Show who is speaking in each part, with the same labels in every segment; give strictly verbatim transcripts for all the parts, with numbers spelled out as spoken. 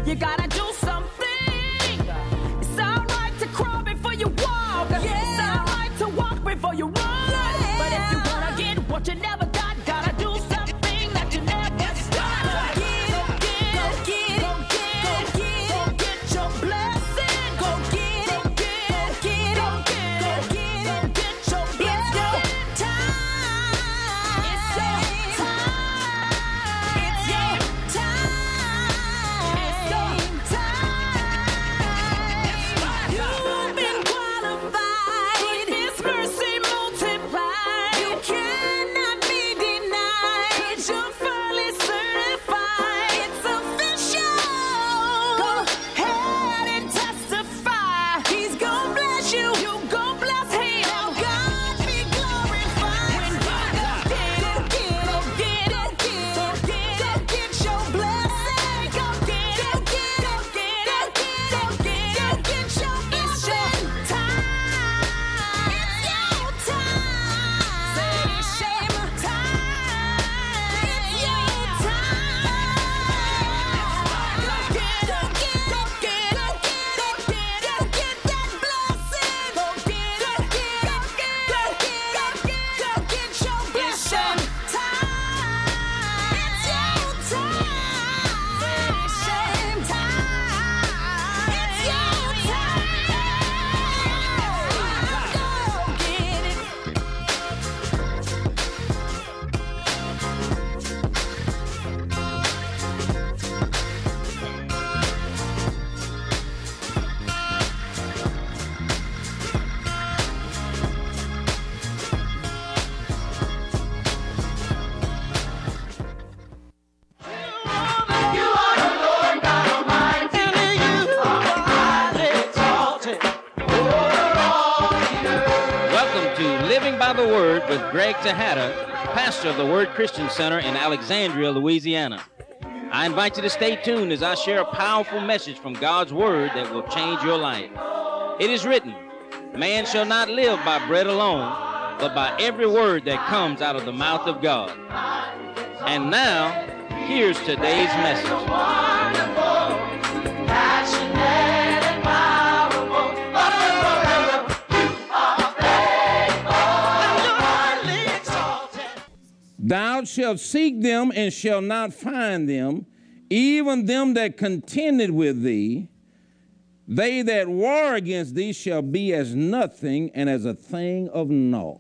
Speaker 1: You gotta do something. It's alright to crawl before you walk. Yeah. It's alright to walk before you run. Yeah. But if you wanna get what you never got, gotta do something that you never start. Go get it, go get it, go get it, go get your blessing. Go get it, go get it, go get it, go get it, get your blessing. It's your time. It's your time. It's your time. It's your time. You've been qualified with His mercy multiplied. You cannot be denied, 'cause you're fully certified. It's official. Go ahead and testify. He's gonna bless you. You gonna bless Him. Now God be glorified. When you go get it, go get it, go get it, go get your blessing. Go get it, go get it, go get it, go get it, go get your blessing. It's your time. It's your time. Say it's shame time. It's your time. Go get it, go get it, go get it, go get it, go get that blessing. Go get it, go get it, go get it, go get it, go get your blessing. Time. It's your time. Say it's shame time. It's your time. Go get it.
Speaker 2: Welcome to Living by the Word with Greg Tejada, pastor of the Word Christian Center in Alexandria, Louisiana. I invite you to stay tuned as I share a powerful message from God's Word that will change your life. It is written, man shall not live by bread alone, but by every word that comes out of the mouth of God. And now, here's today's message.
Speaker 3: Thou shalt seek them and shalt not find them, even them that contended with thee. They that war against thee shall be as nothing and as a thing of naught.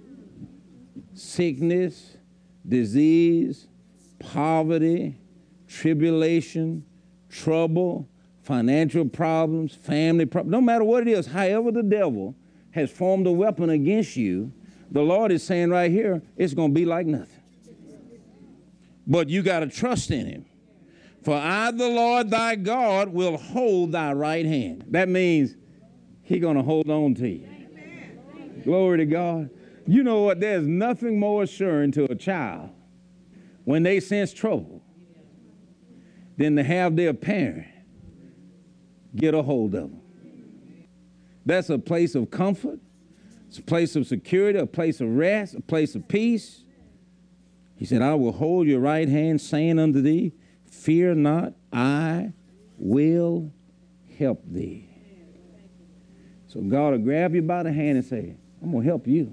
Speaker 3: Sickness, disease, poverty, tribulation, trouble, financial problems, family problems, no matter what it is, however the devil has formed a weapon against you, the Lord is saying right here, it's going to be like nothing. But you got to trust in Him. For I, the Lord thy God, will hold thy right hand. That means He's going to hold on to you. Amen. Glory to God. You know what? There's nothing more assuring to a child when they sense trouble than to have their parent get a hold of them. That's a place of comfort. It's a place of security, a place of rest, a place of peace. He said, I will hold your right hand, saying unto thee, fear not, I will help thee. So God will grab you by the hand and say, I'm going to help you.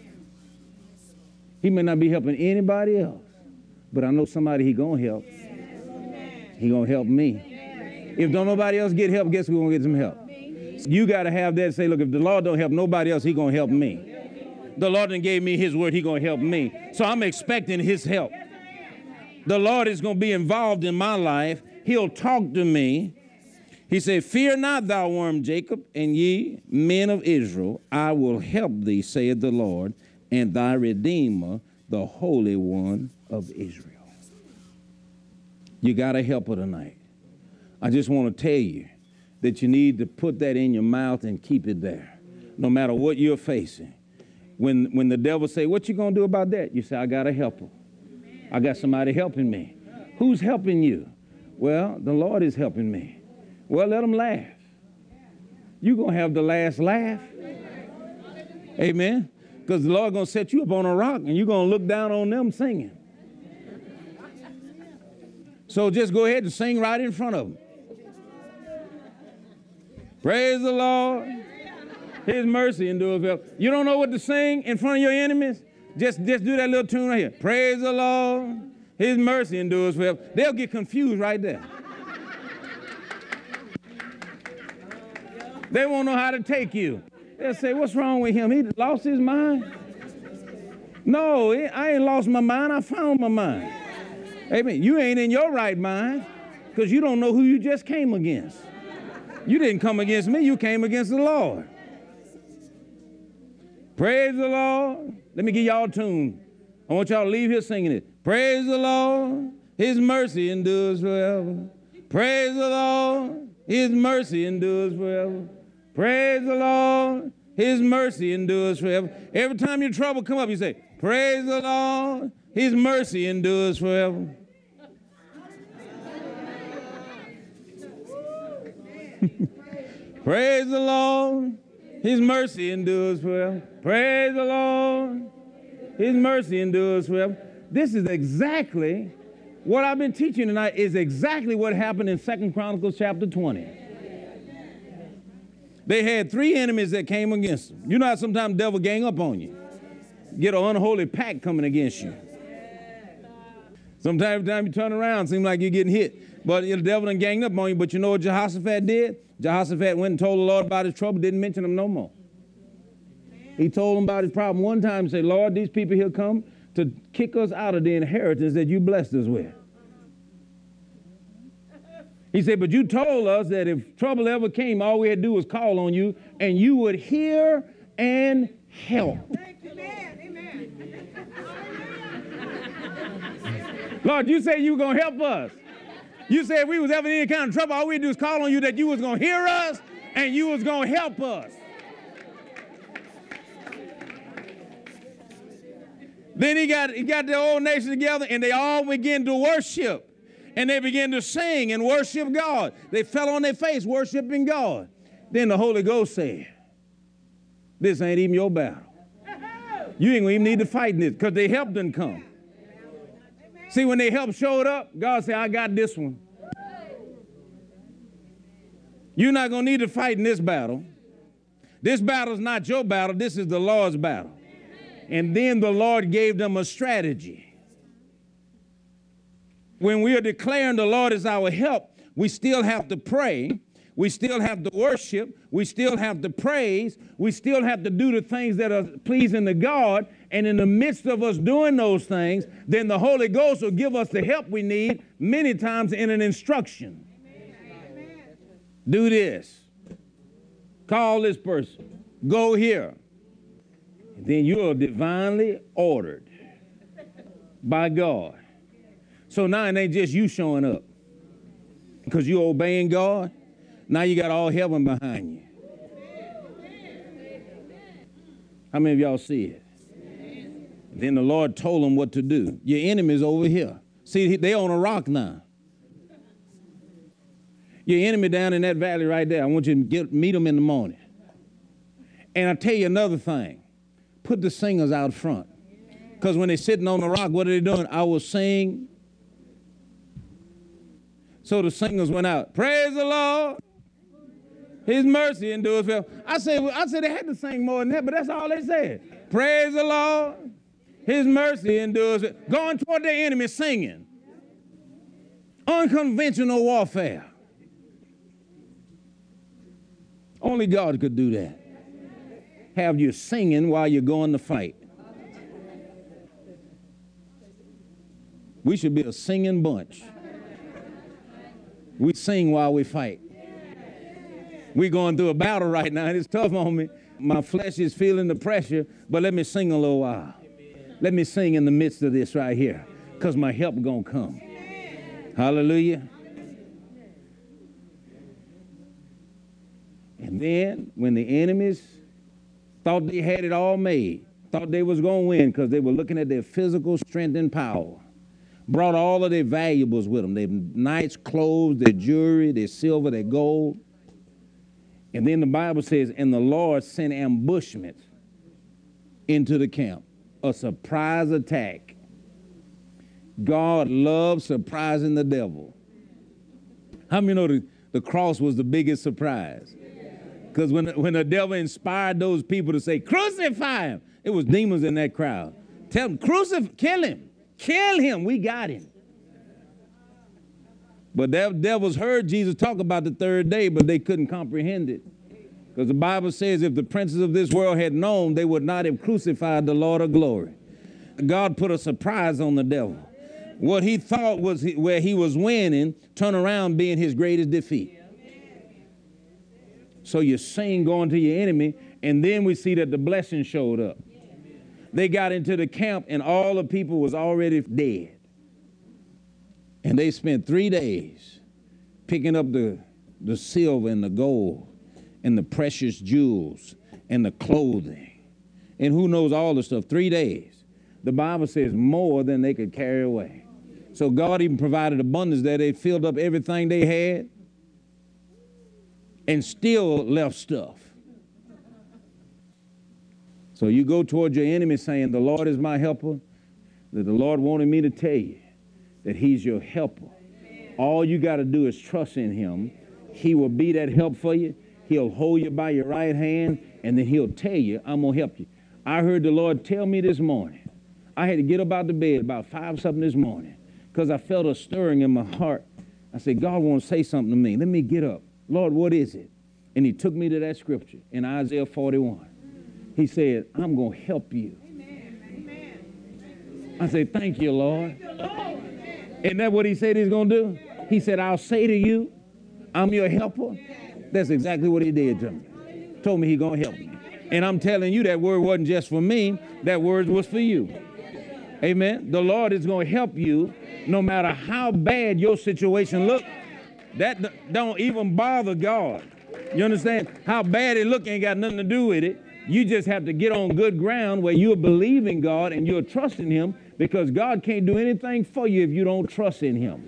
Speaker 3: He may not be helping anybody else, but I know somebody He going to help. He going to help me. If don't nobody else get help, guess who's going to get some help? You got to have that and say, look, if the Lord don't help nobody else, He going to help me. The Lord done gave me His word, He going to help me. So I'm expecting His help. The Lord is going to be involved in my life. He'll talk to me. He said, fear not, thou worm Jacob, and ye men of Israel, I will help thee, saith the Lord, and thy Redeemer, the Holy One of Israel. You got a helper tonight. I just want to tell you that you need to put that in your mouth and keep it there, no matter what you're facing. When, when the devil say, what you going to do about that? You say, I got a helper. I got somebody helping me. Who's helping you? Well, the Lord is helping me. Well, let them laugh. You're going to have the last laugh. Amen. Because the Lord going to set you up on a rock and you're going to look down on them singing. So just go ahead and sing right in front of them. Praise the Lord. His mercy endures forever. You don't know what to sing in front of your enemies? Just, just do that little tune right here. Praise the Lord. His mercy endures forever. They'll get confused right there. They won't know how to take you. They'll say, what's wrong with him? He lost his mind? No, I ain't lost my mind. I found my mind. Amen. You ain't in your right mind because you don't know who you just came against. You didn't come against me. You came against the Lord. Praise the Lord. Let me give y'all a tune. I want y'all to leave here singing it. Praise the Lord. His mercy endures forever. Praise the Lord. His mercy endures forever. Praise the Lord. His mercy endures forever. Every time your trouble come up, you say, praise the Lord. His mercy endures forever. Praise the Lord. His mercy endures forever. Praise the Lord. His mercy endures forever. This is exactly what I've been teaching tonight, is exactly what happened in Second Chronicles chapter twenty. They had three enemies that came against them. You know how sometimes the devil gang up on you. Get an unholy pack coming against you. Sometimes every time you turn around, it seems like you're getting hit. But the devil done ganged up on you. But you know what Jehoshaphat did? Jehoshaphat went and told the Lord about his trouble, didn't mention him no more. He told him about his problem one time and said, Lord, these people here come to kick us out of the inheritance that you blessed us with. He said, but you told us that if trouble ever came, all we had to do was call on you, and you would hear and help. Lord, you said you were going to help us. You said if we was ever in any kind of trouble, all we had to do was call on you, that you was going to hear us and you was going to help us. Then he got, he got the whole nation together, and they all began to worship. And they began to sing and worship God. They fell on their face worshiping God. Then the Holy Ghost said, this ain't even your battle. You ain't going to even need to fight in this, because they help didn't come. See, when they help showed up, God said, I got this one. You're not going to need to fight in this battle. This battle is not your battle. This is the Lord's battle. And then the Lord gave them a strategy. When we are declaring the Lord is our help, we still have to pray. We still have to worship. We still have to praise. We still have to do the things that are pleasing to God. And in the midst of us doing those things, then the Holy Ghost will give us the help we need, many times in an instruction. Amen. Do this. Call this person. Go here. And then you are divinely ordered by God. So now it ain't just you showing up because you're obeying God. Now you got all heaven behind you. How many of y'all see it? Then the Lord told them what to do. Your enemy's over here. See, they on a rock now. Your enemy down in that valley right there. I want you to get, meet them in the morning. And I'll tell you another thing. Put the singers out front. Because when they're sitting on the rock, what are they doing? I will sing. So the singers went out. Praise the Lord. His mercy endures forever. I said, I said they had to sing more than that, but that's all they said. Praise the Lord. His mercy endures forever. Going toward their enemy singing. Unconventional warfare. Only God could do that. Have you singing while you're going to fight. We should be a singing bunch. We sing while we fight. We're going through a battle right now, and it's tough on me. My flesh is feeling the pressure, but let me sing a little while. Let me sing in the midst of this right here, because my help going to come. Hallelujah. And then when the enemies thought they had it all made, thought they was going to win because they were looking at their physical strength and power, brought all of their valuables with them, their nice clothes, their jewelry, their silver, their gold. And then the Bible says, and the Lord sent ambushment into the camp, a surprise attack. God loves surprising the devil. How many know the, the cross was the biggest surprise? Because when, when the devil inspired those people to say, crucify him, it was demons in that crowd. Tell them, crucify, kill him, kill him, we got him. But the devils heard Jesus talk about the third day, but they couldn't comprehend it. Because the Bible says if the princes of this world had known, they would not have crucified the Lord of glory. God put a surprise on the devil. What he thought was where he was winning, turned around being his greatest defeat. So you sing going to your enemy, and then we see that the blessing showed up. They got into the camp, and all the people was already dead. And they spent three days picking up the, the silver and the gold and the precious jewels and the clothing. And who knows all the stuff? Three days. The Bible says more than they could carry away. So God even provided abundance there. They filled up everything they had and still left stuff. So you go toward your enemy saying, the Lord is my helper, that the Lord wanted me to tell you that he's your helper. All you got to do is trust in him. He will be that help for you. He'll hold you by your right hand, and then he'll tell you, I'm going to help you. I heard the Lord tell me this morning. I had to get up out the bed about five something this morning because I felt a stirring in my heart. I said, God wants to say something to me. Let me get up. Lord, what is it? And he took me to that scripture in Isaiah forty-one. He said, I'm going to help you. I said, thank you, Lord. Isn't that what he said he's going to do? He said, I'll say to you, I'm your helper. That's exactly what he did to me. Told me he's going to help me. And I'm telling you that word wasn't just for me. That word was for you. Amen. The Lord is going to help you no matter how bad your situation looks. That don't even bother God. You understand? How bad it look ain't got nothing to do with it. You just have to get on good ground where you're believing God and you're trusting him, because God can't do anything for you if you don't trust in him.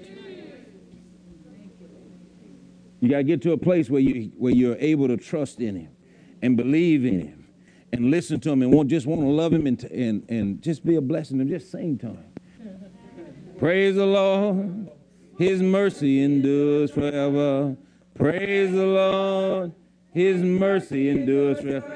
Speaker 3: You got to get to a place where you where you're able to trust in him and believe in him and listen to him and want, just want to love him and, and, and just be a blessing and just sing to him. Praise the Lord. His mercy endures forever. Praise the Lord. His mercy endures forever.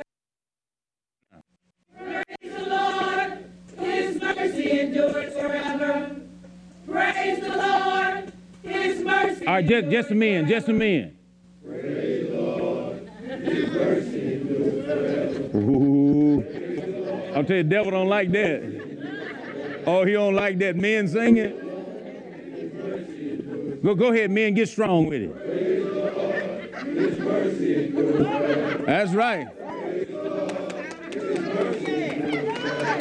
Speaker 1: Praise the Lord. His mercy endures forever. Praise the Lord. His mercy.
Speaker 3: All right, just, just a minute, just a minute.
Speaker 4: Praise the Lord. His mercy endures forever.
Speaker 3: Ooh. I'll tell you, the devil don't like that. Oh, he don't like that. Men sing it. Go, go ahead, men, get strong with it.
Speaker 4: Praise the Lord. His mercy endures forever.
Speaker 3: That's right.
Speaker 4: Praise the Lord. His mercy endures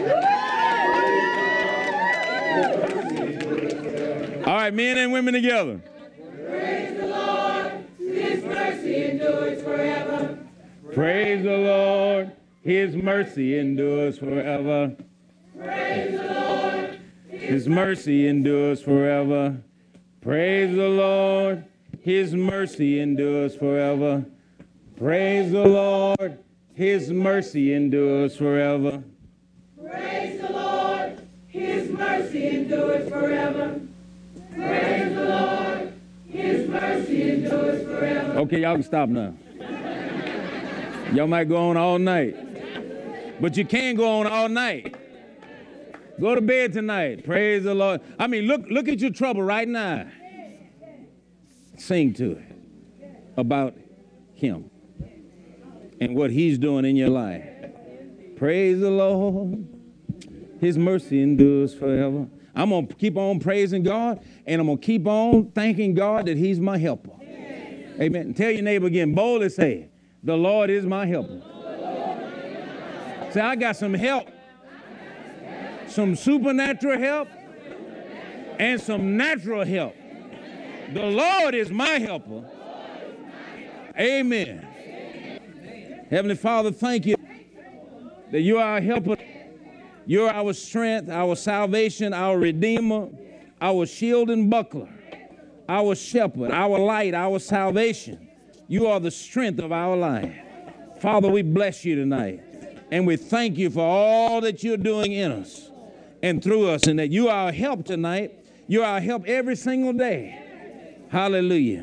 Speaker 4: forever.
Speaker 3: All right, men and women together.
Speaker 1: Praise the Lord. His mercy endures forever.
Speaker 3: Praise the Lord. His mercy endures forever.
Speaker 1: Praise the Lord.
Speaker 3: His mercy endures forever. Praise the Lord. His mercy endures forever. Praise the Lord. His mercy endures forever.
Speaker 1: Praise the Lord. His mercy endures forever. Praise the Lord. His mercy endures forever.
Speaker 3: Okay, y'all can stop now. Y'all might go on all night. But you can't go on all night. Go to bed tonight. Praise the Lord. I mean, look, look at your trouble right now. Sing to it about him and what he's doing in your life. Praise the Lord. His mercy endures forever. I'm going to keep on praising God, and I'm going to keep on thanking God that he's my helper. Amen. Amen. Tell your neighbor again, boldly say, the Lord is my helper. Say, I got some help. Some supernatural help and some natural help. The Lord is my helper. Amen. Heavenly Father, thank you that you are our helper. You're our strength, our salvation, our redeemer, our shield and buckler, our shepherd, our light, our salvation. You are the strength of our life. Father, we bless you tonight, and we thank you for all that you're doing in us and through us, and that you are our help tonight. You are our help every single day. Hallelujah.